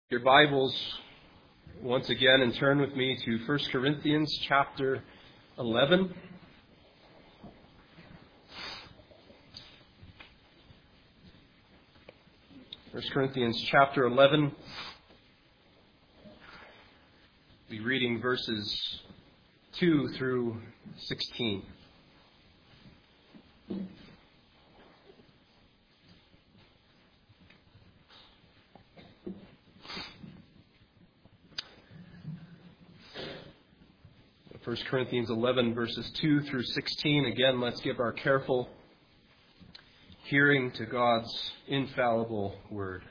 Your Bibles once again and turn with me to 1 Corinthians chapter 11. First Corinthians chapter 11. We'll be reading verses 2 through 16. First Corinthians 11, verses 2 through 16. Again, let's give our careful hearing to God's infallible word.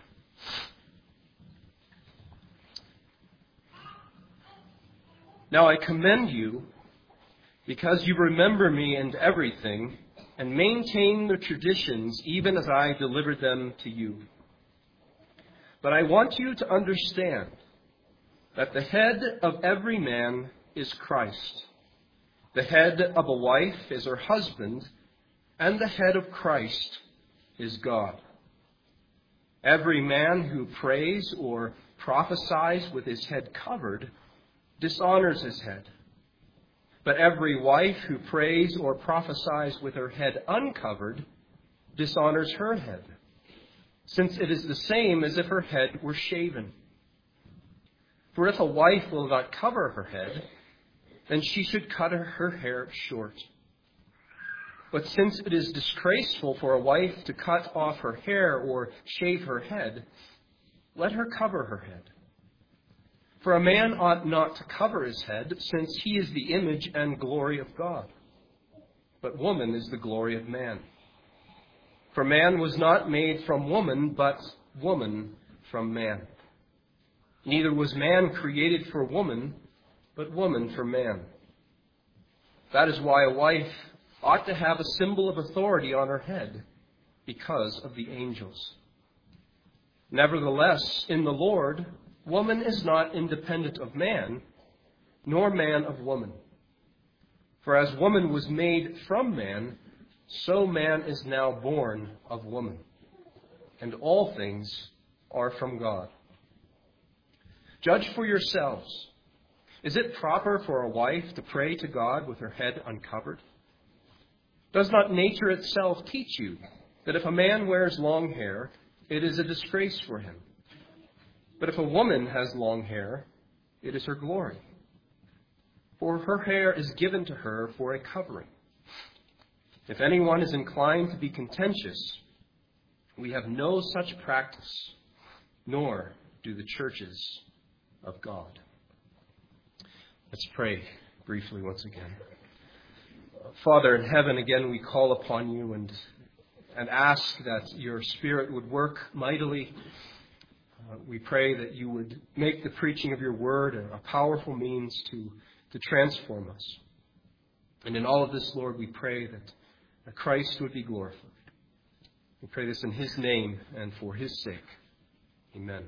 Now I commend you, because you remember me and everything, and maintain the traditions even as I delivered them to you. But I want you to understand that the head of every man is Christ. The head of a wife is her husband, and the head of Christ is God. Every man who prays or prophesies with his head covered dishonors his head. But every wife who prays or prophesies with her head uncovered dishonors her head, since it is the same as if her head were shaven. For if a wife will not cover her head, then she should cut her hair short. But since it is disgraceful for a wife to cut off her hair or shave her head, let her cover her head. For a man ought not to cover his head, since he is the image and glory of God. But woman is the glory of man. For man was not made from woman, but woman from man. Neither was man created for woman, but woman for man. That is why a wife ought to have a symbol of authority on her head, because of the angels. Nevertheless, in the Lord, woman is not independent of man, nor man of woman. For as woman was made from man, so man is now born of woman. And all things are from God. Judge for yourselves. Is it proper for a wife to pray to God with her head uncovered? Does not nature itself teach you that if a man wears long hair, it is a disgrace for him? But if a woman has long hair, it is her glory. For her hair is given to her for a covering. If anyone is inclined to be contentious, we have no such practice, nor do the churches of God. Let's pray briefly once again. Father in heaven, again we call upon you and ask that your Spirit would work mightily. We pray that you would make the preaching of your word a powerful means to transform us. And in all of this, Lord, we pray that Christ would be glorified. We pray this in his name and for his sake. Amen.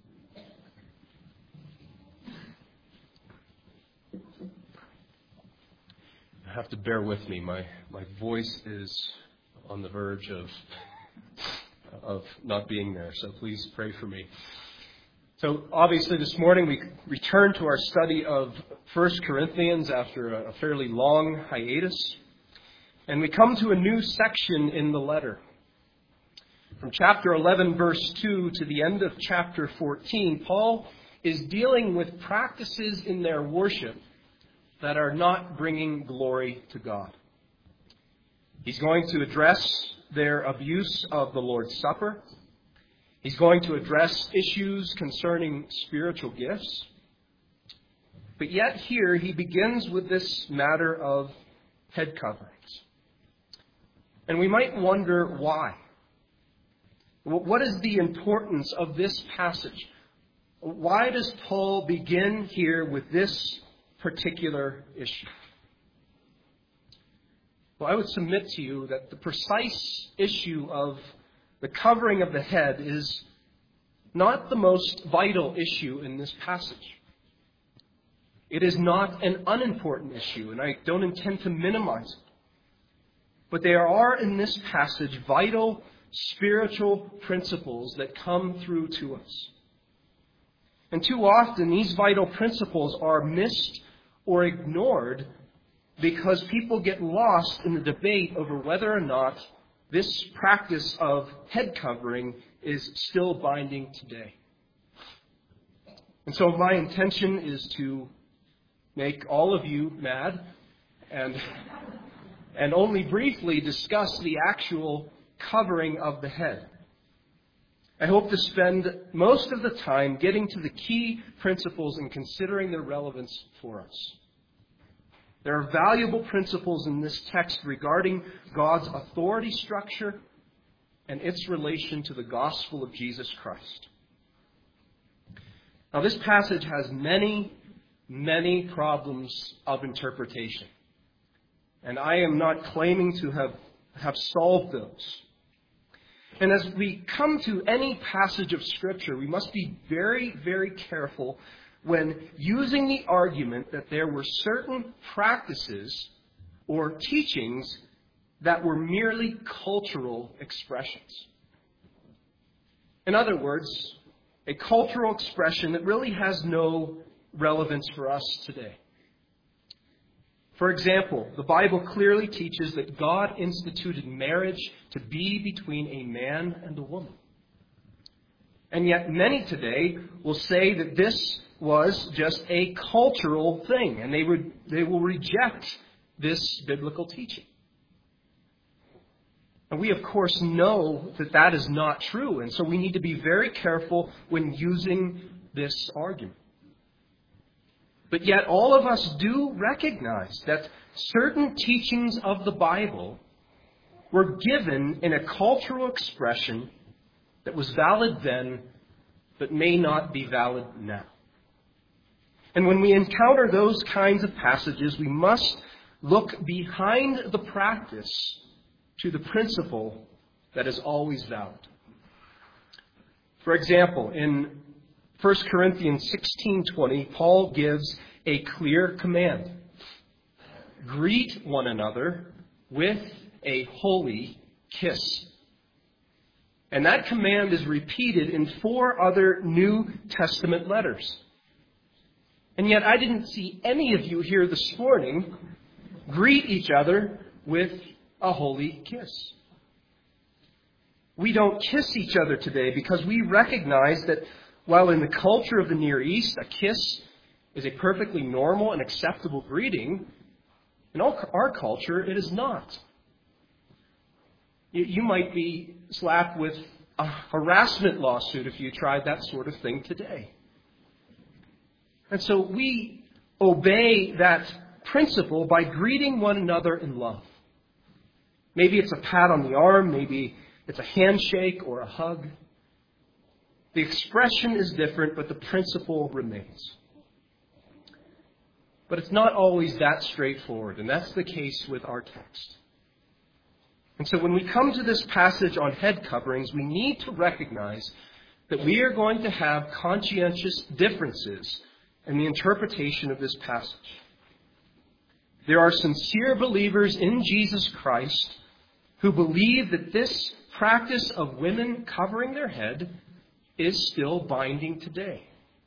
You have to bear with me. My voice is on the verge of not being there, so please pray for me. So obviously this morning we return to our study of 1 Corinthians after a fairly long hiatus, and we come to a new section in the letter. From chapter 11, verse 2 to the end of chapter 14, Paul is dealing with practices in their worship that are not bringing glory to God. He's going to address their abuse of the Lord's Supper. He's going to address issues concerning spiritual gifts. But yet here he begins with this matter of head coverings. And we might wonder why. What is the importance of this passage? Why does Paul begin here with this particular issue? Well, I would submit to you that the precise issue of the covering of the head is not the most vital issue in this passage. It is not an unimportant issue, and I don't intend to minimize it. But there are in this passage vital spiritual principles that come through to us. And too often, these vital principles are missed or ignored because people get lost in the debate over whether or not this practice of head covering is still binding today. And so my intention is to make all of you mad and only briefly discuss the actual covering of the head. I hope to spend most of the time getting to the key principles and considering their relevance for us. There are valuable principles in this text regarding God's authority structure and its relation to the gospel of Jesus Christ. Now, this passage has many, many problems of interpretation. And I am not claiming to have solved those. And as we come to any passage of Scripture, we must be very, very careful when using the argument that there were certain practices or teachings that were merely cultural expressions. In other words, a cultural expression that really has no relevance for us today. For example, the Bible clearly teaches that God instituted marriage to be between a man and a woman. And yet many today will say that this was just a cultural thing, and they will reject this biblical teaching. And we, of course, know that that is not true, and so we need to be very careful when using this argument. But yet all of us do recognize that certain teachings of the Bible were given in a cultural expression that was valid then, but may not be valid now. And when we encounter those kinds of passages, we must look behind the practice to the principle that is always valid. For example, in 1 Corinthians 16:20, Paul gives a clear command. Greet one another with a holy kiss. And that command is repeated in 4 other New Testament letters. And yet I didn't see any of you here this morning greet each other with a holy kiss. We don't kiss each other today because we recognize that while in the culture of the Near East, a kiss is a perfectly normal and acceptable greeting, in our culture, it is not. You might be slapped with a harassment lawsuit if you tried that sort of thing today. And so we obey that principle by greeting one another in love. Maybe it's a pat on the arm, maybe it's a handshake or a hug. The expression is different, but the principle remains. But it's not always that straightforward, and that's the case with our text. And so when we come to this passage on head coverings, we need to recognize that we are going to have conscientious differences in the interpretation of this passage. There are sincere believers in Jesus Christ who believe that this practice of women covering their head is still binding today.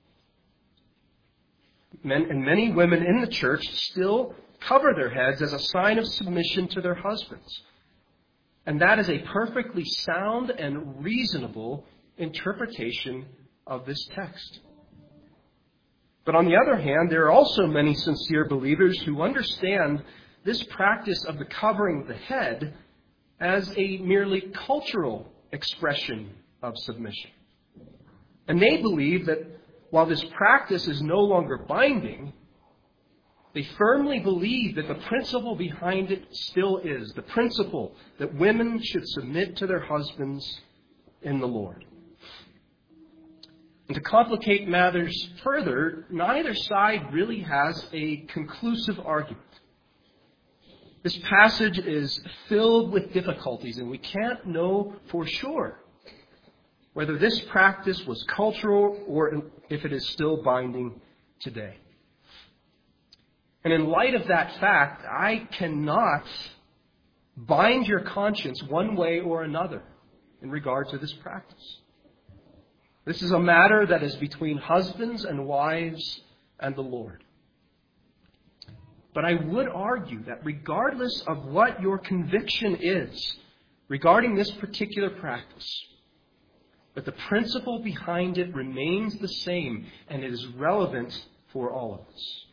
Men and many women in the church still cover their heads as a sign of submission to their husbands. And that is a perfectly sound and reasonable interpretation of this text. But on the other hand, there are also many sincere believers who understand this practice of the covering of the head as a merely cultural expression of submission. And they believe that while this practice is no longer binding, they firmly believe that the principle behind it still is the principle that women should submit to their husbands in the Lord. And to complicate matters further, neither side really has a conclusive argument. This passage is filled with difficulties, and we can't know for sure whether this practice was cultural or if it is still binding today. And in light of that fact, I cannot bind your conscience one way or another in regard to this practice. This is a matter that is between husbands and wives and the Lord. But I would argue that regardless of what your conviction is regarding this particular practice, that the principle behind it remains the same and it is relevant for all of us.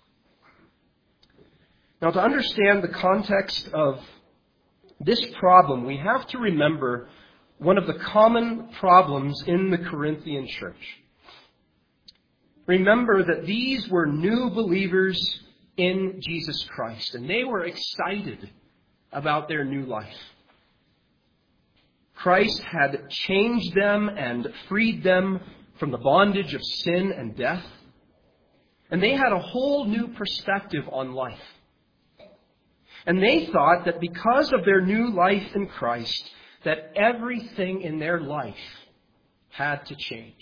Now, to understand the context of this problem, we have to remember one of the common problems in the Corinthian church. Remember that these were new believers in Jesus Christ, and they were excited about their new life. Christ had changed them and freed them from the bondage of sin and death, and they had a whole new perspective on life. And they thought that because of their new life in Christ, that everything in their life had to change.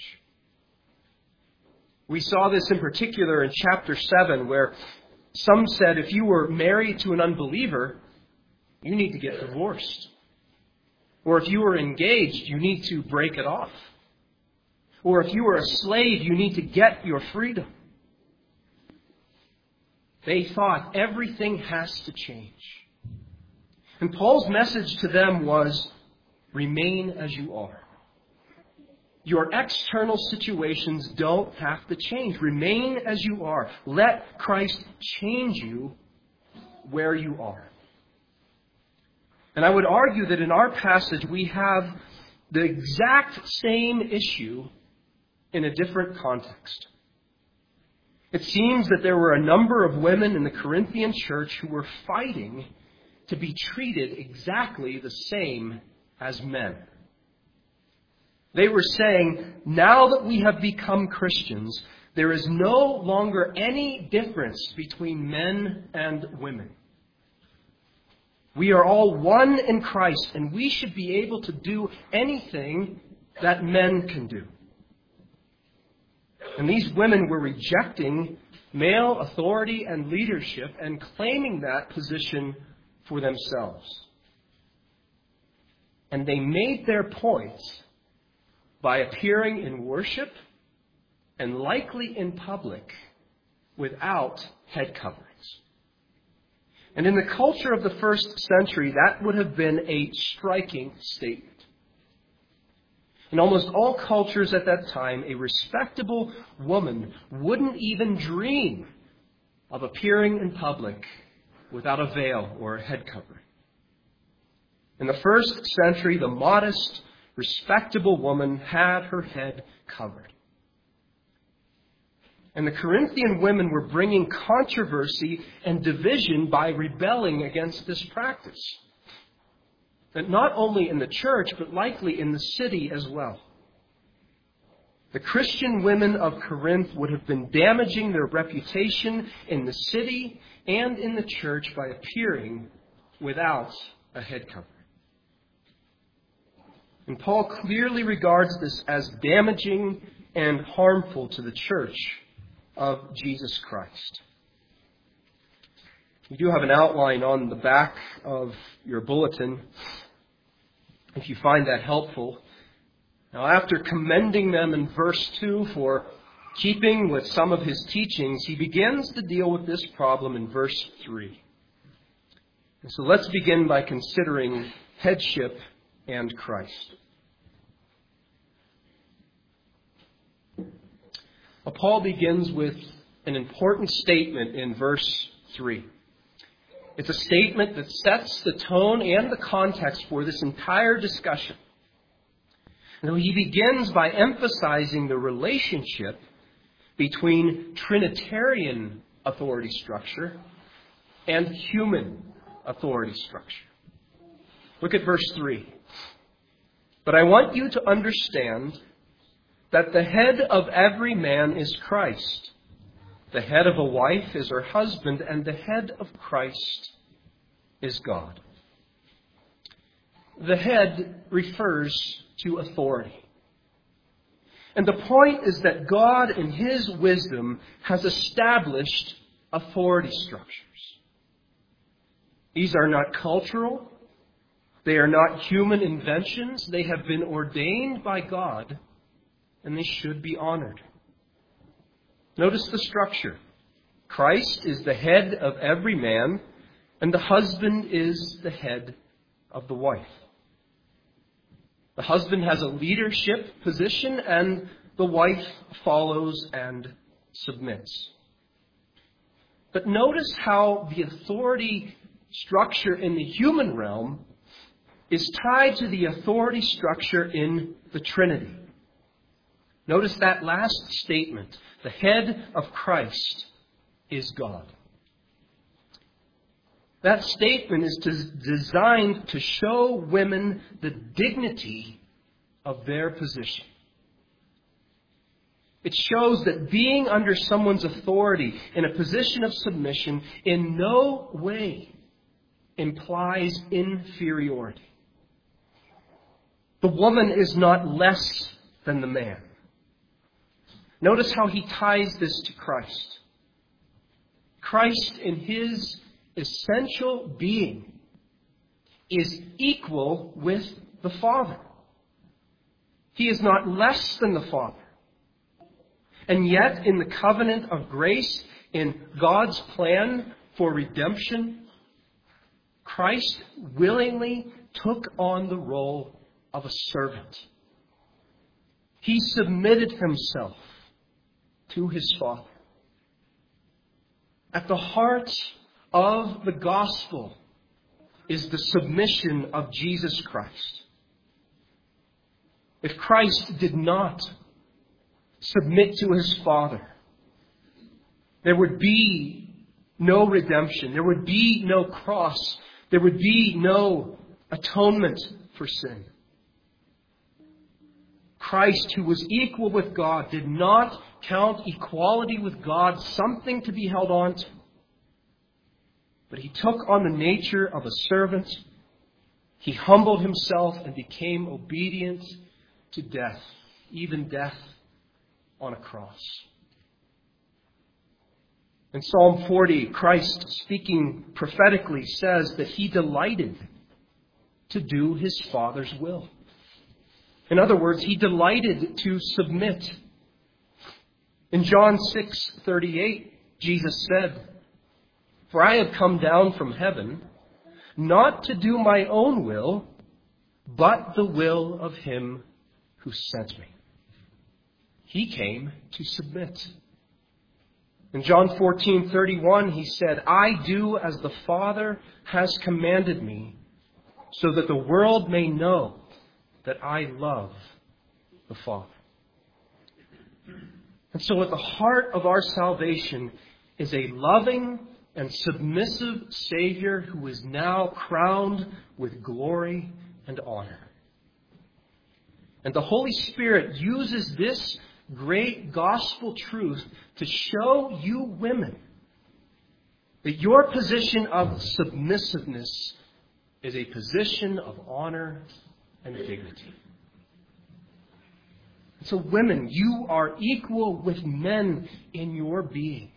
We saw this in particular in chapter 7, where some said if you were married to an unbeliever, you need to get divorced. Or if you were engaged, you need to break it off. Or if you were a slave, you need to get your freedom. They thought everything has to change. And Paul's message to them was, remain as you are. Your external situations don't have to change. Remain as you are. Let Christ change you where you are. And I would argue that in our passage we have the exact same issue in a different context. It seems that there were a number of women in the Corinthian church who were fighting to be treated exactly the same as men. They were saying, now that we have become Christians, there is no longer any difference between men and women. We are all one in Christ, and we should be able to do anything that men can do. And these women were rejecting male authority and leadership and claiming that position for themselves. And they made their points by appearing in worship and likely in public without head coverings. And in the culture of the first century, that would have been a striking statement. In almost all cultures at that time, a respectable woman wouldn't even dream of appearing in public without a veil or a head covering. In the first century, the modest, respectable woman had her head covered. And the Corinthian women were bringing controversy and division by rebelling against this practice. And not only in the church, but likely in the city as well. The Christian women of Corinth would have been damaging their reputation in the city and in the church by appearing without a head covering. And Paul clearly regards this as damaging and harmful to the church of Jesus Christ. You do have an outline on the back of your bulletin, if you find that helpful. Now, after commending them in verse 2 for keeping with some of his teachings, he begins to deal with this problem in verse 3. And so let's begin by considering headship and Christ. Well, Paul begins with an important statement in verse 3. It's a statement that sets the tone and the context for this entire discussion. And he begins by emphasizing the relationship between Trinitarian authority structure and human authority structure. Look at verse 3. But I want you to understand that the head of every man is Christ. The head of a wife is her husband, and the head of Christ is God. The head refers to authority. And the point is that God, in His wisdom, has established authority structures. These are not cultural. They are not human inventions. They have been ordained by God and they should be honored. Notice the structure. Christ is the head of every man, and the husband is the head of the wife. The husband has a leadership position, and the wife follows and submits. But notice how the authority structure in the human realm is tied to the authority structure in the Trinity. Notice that last statement. The head of Christ is God. That statement is designed to show women the dignity of their position. It shows that being under someone's authority in a position of submission in no way implies inferiority. The woman is not less than the man. Notice how he ties this to Christ. Christ, in his essential being, is equal with the Father. He is not less than the Father. And yet, in the covenant of grace, in God's plan for redemption, Christ willingly took on the role of a servant. He submitted himself to his Father. At the heart of the gospel is the submission of Jesus Christ. If Christ did not submit to his Father, there would be no redemption. There would be no cross. There would be no atonement for sin. Christ, who was equal with God, did not count equality with God something to be held on to. But he took on the nature of a servant. He humbled himself and became obedient to death, even death on a cross. In Psalm 40, Christ, speaking prophetically, says that he delighted to do his Father's will. In other words, he delighted to submit. In John 6:38, Jesus said, "For I have come down from heaven, not to do my own will, but the will of him who sent me." He came to submit. In John 14:31, he said, "I do as the Father has commanded me, so that the world may know that I love the Father." And so at the heart of our salvation is a loving and submissive Savior who is now crowned with glory and honor. And the Holy Spirit uses this great gospel truth to show you women that your position of submissiveness is a position of honor and dignity. So women, you are equal with men in your being.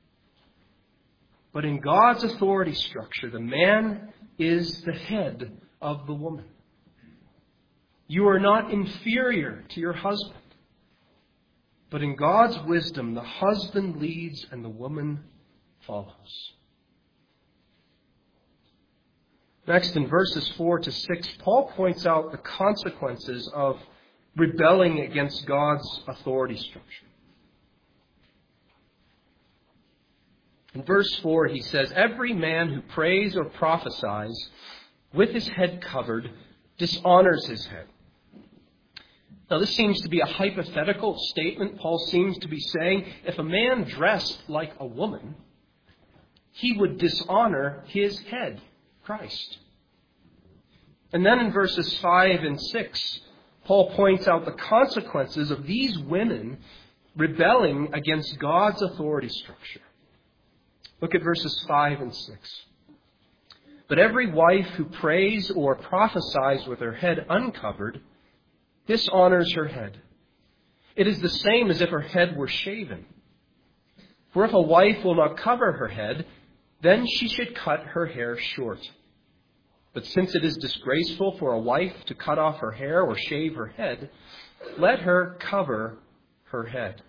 But in God's authority structure, the man is the head of the woman. You are not inferior to your husband. But in God's wisdom, the husband leads and the woman follows. Next, in verses 4 to 6, Paul points out the consequences of rebelling against God's authority structure. In verse 4, he says, "Every man who prays or prophesies with his head covered dishonors his head." Now, this seems to be a hypothetical statement. Paul seems to be saying if a man dressed like a woman, he would dishonor his head, Christ. And then in verses 5 and 6, Paul points out the consequences of these women rebelling against God's authority structure. Look at verses 5 and 6. "But every wife who prays or prophesies with her head uncovered dishonors her head. It is the same as if her head were shaven. For if a wife will not cover her head, then she should cut her hair short. But since it is disgraceful for a wife to cut off her hair or shave her head, let her cover her head.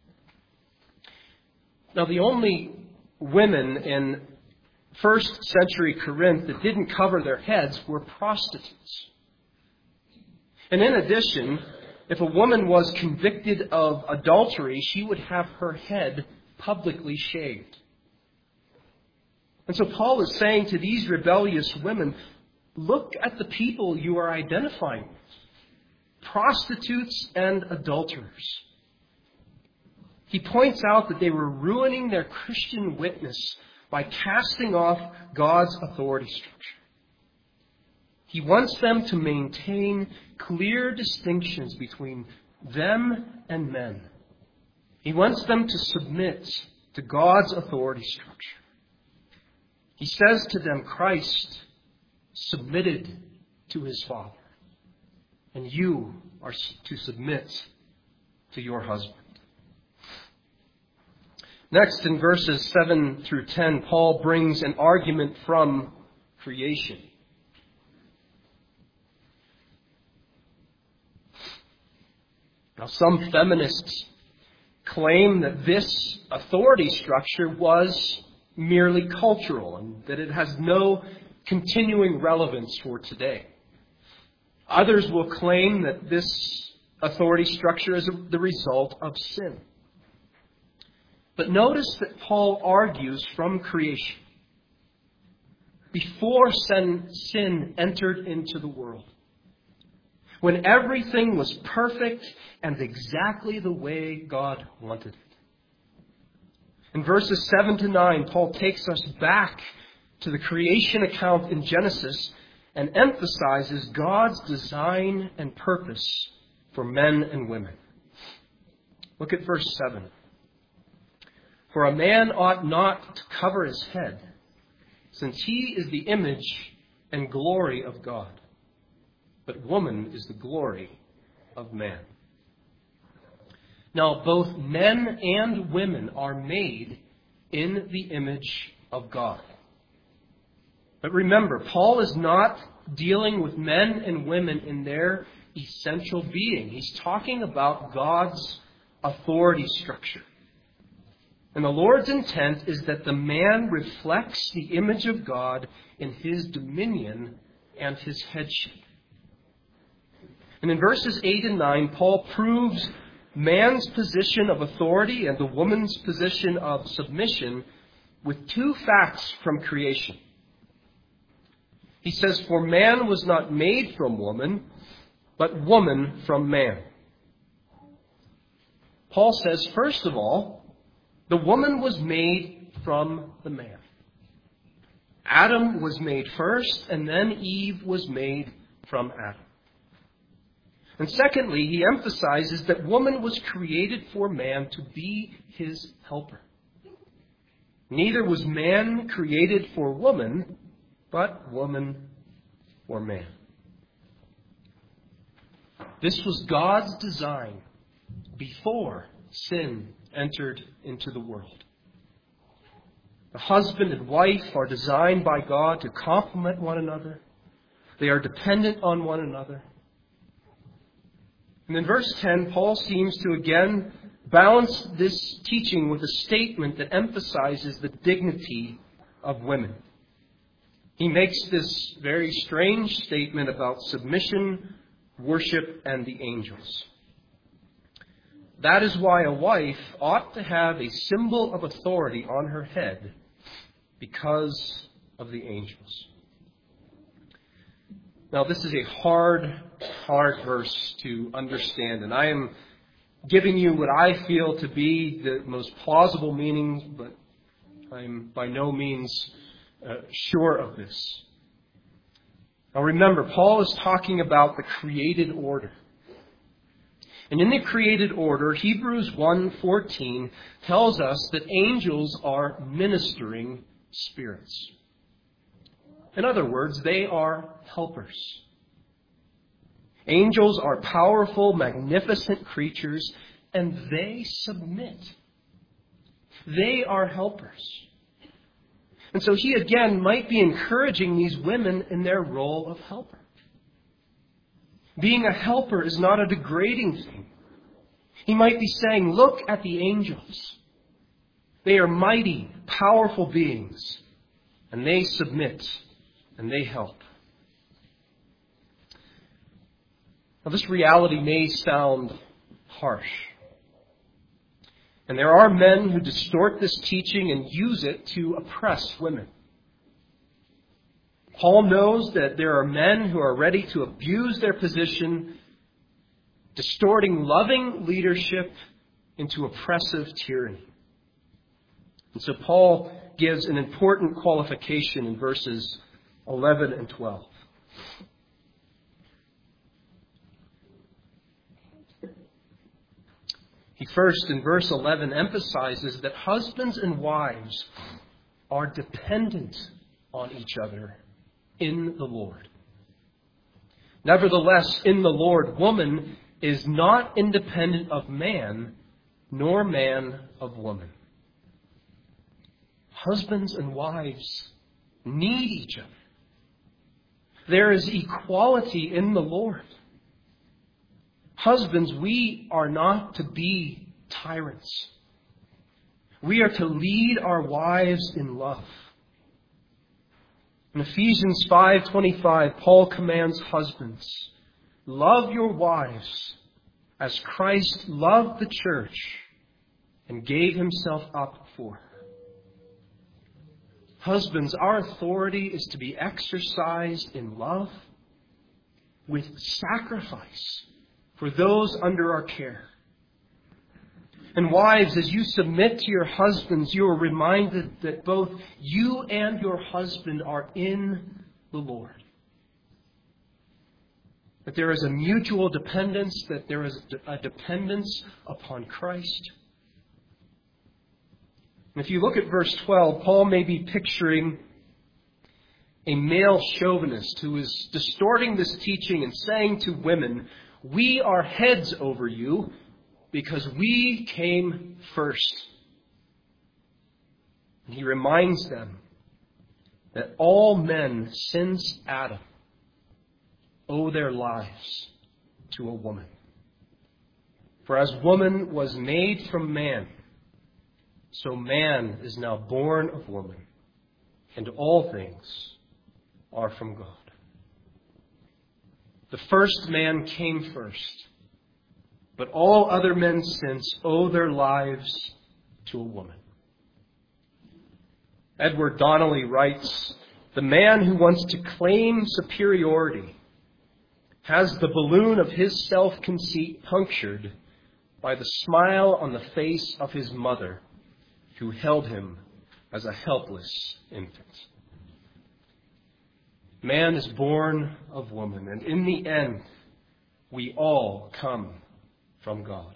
Now, the only women in first century Corinth that didn't cover their heads were prostitutes. And in addition, if a woman was convicted of adultery, she would have her head publicly shaved. And so Paul is saying to these rebellious women, look at the people you are identifying with. Prostitutes and adulterers. He points out that they were ruining their Christian witness by casting off God's authority structure. He wants them to maintain clear distinctions between them and men. He wants them to submit to God's authority structure. He says to them, Christ submitted to his Father, and you are to submit to your husband. Next, in verses 7 through 10, Paul brings an argument from creation. Now, some feminists claim that this authority structure was merely cultural and that it has no continuing relevance for today. Others will claim that this authority structure is the result of sin. But notice that Paul argues from creation. Before sin entered into the world, when everything was perfect and exactly the way God wanted it. In verses 7 to 9, Paul takes us back to the creation account in Genesis and emphasizes God's design and purpose for men and women. Look at verse 7. For a man ought not to cover his head, since he is the image and glory of God. But woman is the glory of man. Now, both men and women are made in the image of God. But remember, Paul is not dealing with men and women in their essential being. He's talking about God's authority structure. And the Lord's intent is that the man reflects the image of God in his dominion and his headship. And in verses 8 and 9, Paul proves man's position of authority and the woman's position of submission with two facts from creation. He says, for man was not made from woman, but woman from man. Paul says, first of all, the woman was made from the man. Adam was made first, and then Eve was made from Adam. And secondly, he emphasizes that woman was created for man to be his helper. Neither was man created for woman, but woman for man. This was God's design before sin entered into the world. The husband and wife are designed by God to complement one another. They are dependent on one another. And in verse 10, Paul seems to again balance this teaching with a statement that emphasizes the dignity of women. He makes this very strange statement about submission, worship, and the angels. That is why a wife ought to have a symbol of authority on her head because of the angels. Now, this is a hard verse to understand, and I am giving you what I feel to be the most plausible meaning, but I'm by no means sure of this. Now remember, Paul is talking about the created order. And in the created order, Hebrews 1:14 tells us that angels are ministering spirits. In other words, they are helpers. Angels are powerful, magnificent creatures, and they submit. They are helpers. And so he again might be encouraging these women in their role of helper. Being a helper is not a degrading thing. He might be saying, look at the angels. They are mighty, powerful beings, and they submit and they help. Now, this reality may sound harsh. And there are men who distort this teaching and use it to oppress women. Paul knows that there are men who are ready to abuse their position, distorting loving leadership into oppressive tyranny. And so Paul gives an important qualification in verses 11 and 12. He first, in verse 11, emphasizes that husbands and wives are dependent on each other in the Lord. Nevertheless, in the Lord, woman is not independent of man, nor man of woman. Husbands and wives need each other. There is equality in the Lord. Husbands, we are not to be tyrants. We are to lead our wives in love. In Ephesians 5:25, Paul commands husbands, love your wives as Christ loved the church and gave himself up for her. Husbands, our authority is to be exercised in love with sacrifice for those under our care. And wives, as you submit to your husbands, you are reminded that both you and your husband are in the Lord. That there is a mutual dependence, that there is a dependence upon Christ. And if you look at verse 12, Paul may be picturing a male chauvinist who is distorting this teaching and saying to women, we are heads over you because we came first. And he reminds them that all men since Adam owe their lives to a woman. For as woman was made from man, so man is now born of woman, and all things are from God. The first man came first, but all other men since owe their lives to a woman. Edward Donnelly writes, the man who wants to claim superiority has the balloon of his self-conceit punctured by the smile on the face of his mother, who held him as a helpless infant. Man is born of woman, and in the end, we all come from God.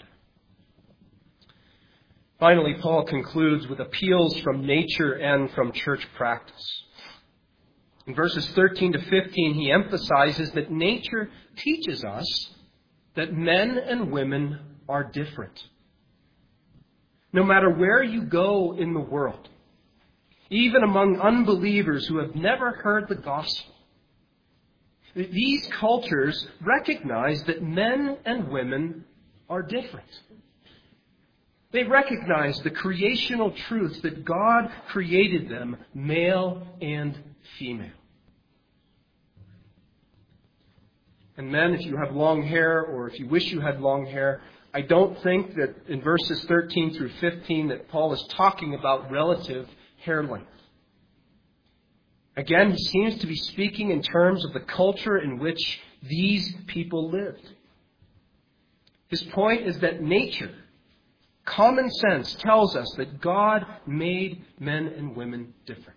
Finally, Paul concludes with appeals from nature and from church practice. In verses 13 to 15, he emphasizes that nature teaches us that men and women are different. No matter where you go in the world, even among unbelievers who have never heard the gospel, these cultures recognize that men and women are different. They recognize the creational truth that God created them male and female. And men, if you have long hair or if you wish you had long hair, I don't think that in verses 13 through 15 that Paul is talking about relative hair length. Again, he seems to be speaking in terms of the culture in which these people lived. His point is that nature, common sense, tells us that God made men and women different.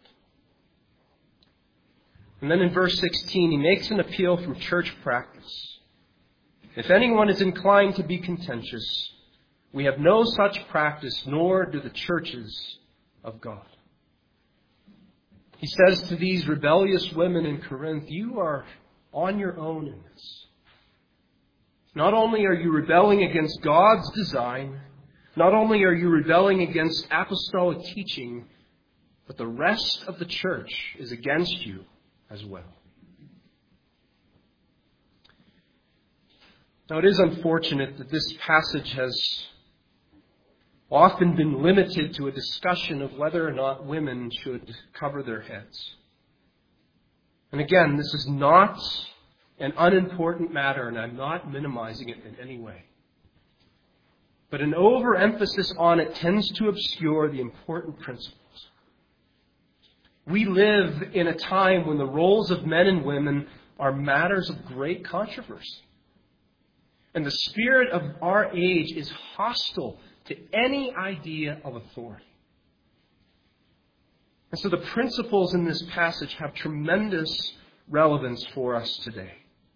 And then in verse 16, he makes an appeal from church practice. If anyone is inclined to be contentious, we have no such practice, nor do the churches of God. He says to these rebellious women in Corinth, you are on your own in this. Not only are you rebelling against God's design, not only are you rebelling against apostolic teaching, but the rest of the church is against you as well. Now, it is unfortunate that this passage has often been limited to a discussion of whether or not women should cover their heads. And again, this is not an unimportant matter, and I'm not minimizing it in any way. But an overemphasis on it tends to obscure the important principles. We live in a time when the roles of men and women are matters of great controversy. And the spirit of our age is hostile to any idea of authority. And so the principles in this passage have tremendous relevance for us today.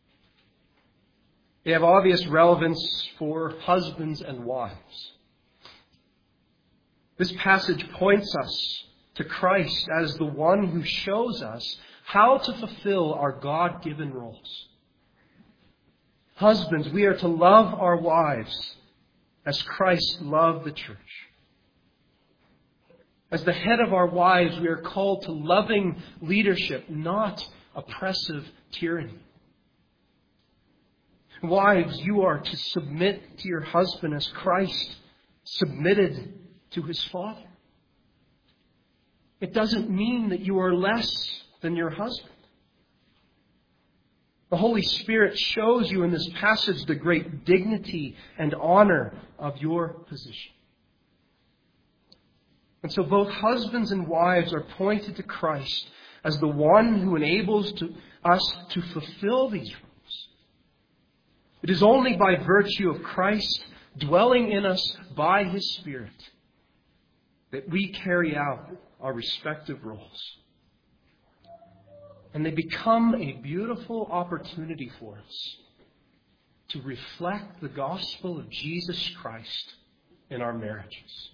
They have obvious relevance for husbands and wives. This passage points us to Christ as the one who shows us how to fulfill our God-given roles. Husbands, we are to love our wives as Christ loved the church. As the head of our wives, we are called to loving leadership, not oppressive tyranny. Wives, you are to submit to your husband as Christ submitted to his Father. It doesn't mean that you are less than your husband. The Holy Spirit shows you in this passage the great dignity and honor of your position. And so both husbands and wives are pointed to Christ as the one who enables us to fulfill these roles. It is only by virtue of Christ dwelling in us by His Spirit that we carry out our respective roles. And they become a beautiful opportunity for us to reflect the gospel of Jesus Christ in our marriages.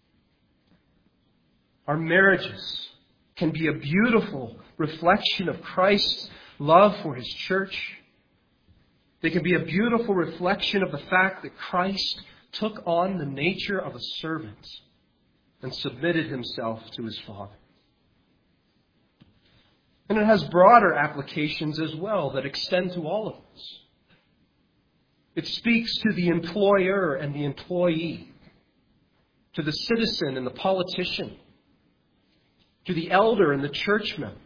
Our marriages can be a beautiful reflection of Christ's love for His church. They can be a beautiful reflection of the fact that Christ took on the nature of a servant and submitted Himself to His Father. And it has broader applications as well that extend to all of us. It speaks to the employer and the employee, to the citizen and the politician, to the elder and the church member.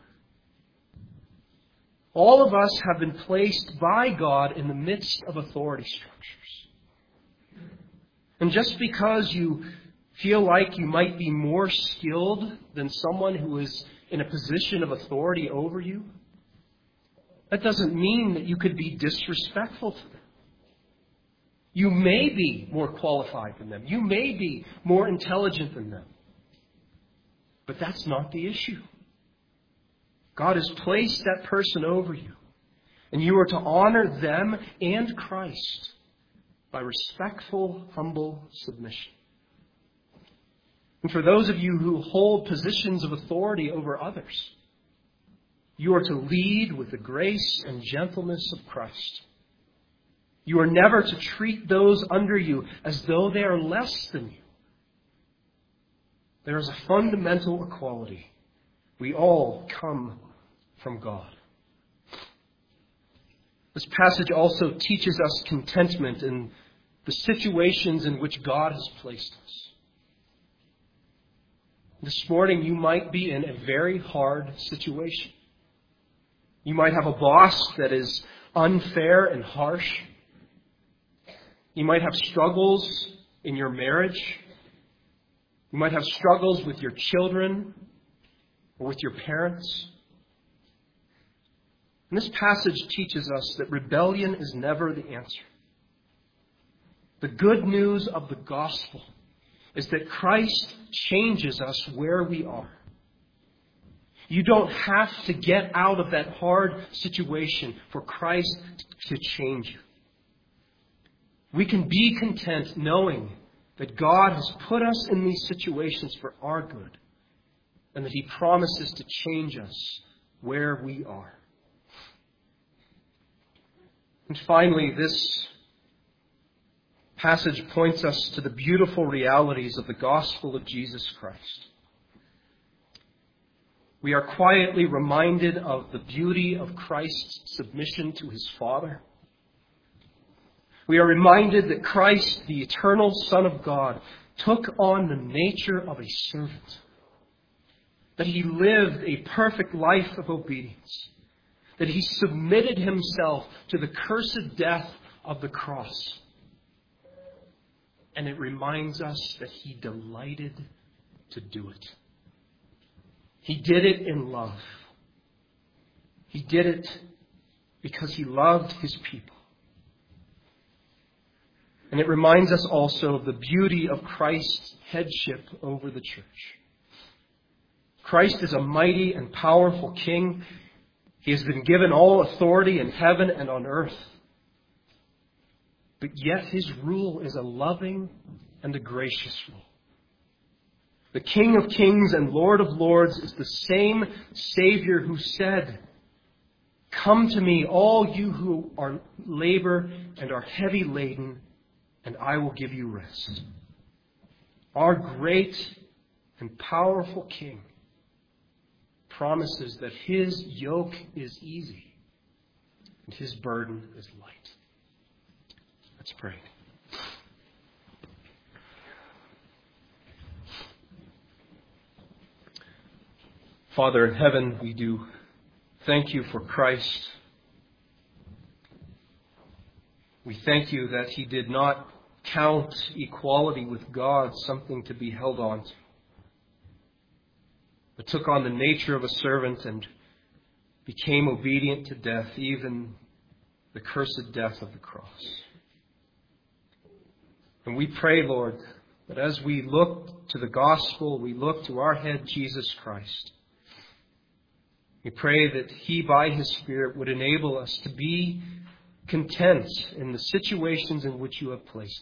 All of us have been placed by God in the midst of authority structures. And just because you feel like you might be more skilled than someone who is in a position of authority over you, that doesn't mean that you could be disrespectful to them. You may be more qualified than them. You may be more intelligent than them. But that's not the issue. God has placed that person over you, and you are to honor them and Christ by respectful, humble submission. And for those of you who hold positions of authority over others, you are to lead with the grace and gentleness of Christ. You are never to treat those under you as though they are less than you. There is a fundamental equality. We all come from God. This passage also teaches us contentment in the situations in which God has placed us. This morning, you might be in a very hard situation. You might have a boss that is unfair and harsh. You might have struggles in your marriage. You might have struggles with your children or with your parents. And this passage teaches us that rebellion is never the answer. The good news of the gospel is that Christ changes us where we are. You don't have to get out of that hard situation for Christ to change you. We can be content knowing that God has put us in these situations for our good, and that He promises to change us where we are. And finally, this passage points us to the beautiful realities of the gospel of Jesus Christ. We are quietly reminded of the beauty of Christ's submission to His Father. We are reminded that Christ, the eternal Son of God, took on the nature of a servant. That He lived a perfect life of obedience. That He submitted Himself to the cursed death of the cross. And it reminds us that He delighted to do it. He did it in love. He did it because He loved His people. And it reminds us also of the beauty of Christ's headship over the church. Christ is a mighty and powerful King. He has been given all authority in heaven and on earth. But yet His rule is a loving and a gracious rule. The King of Kings and Lord of Lords is the same Savior who said, "Come to me, all you who are labor and are heavy laden, and I will give you rest." Our great and powerful King promises that His yoke is easy and His burden is light. Let's pray. Father in heaven, we do thank You for Christ. We thank You that He did not count equality with God something to be held on to, but took on the nature of a servant and became obedient to death, even the cursed death of the cross. And we pray, Lord, that as we look to the gospel, we look to our head, Jesus Christ. We pray that He, by His Spirit, would enable us to be content in the situations in which You have placed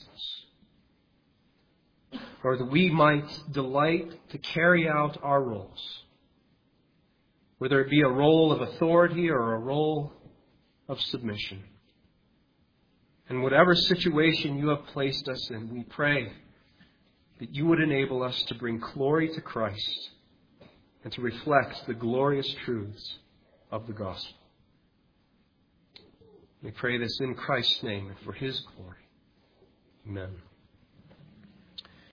us. Or that we might delight to carry out our roles. Whether it be a role of authority or a role of submission. In whatever situation You have placed us in, we pray that You would enable us to bring glory to Christ and to reflect the glorious truths of the gospel. We pray this in Christ's name and for His glory. Amen.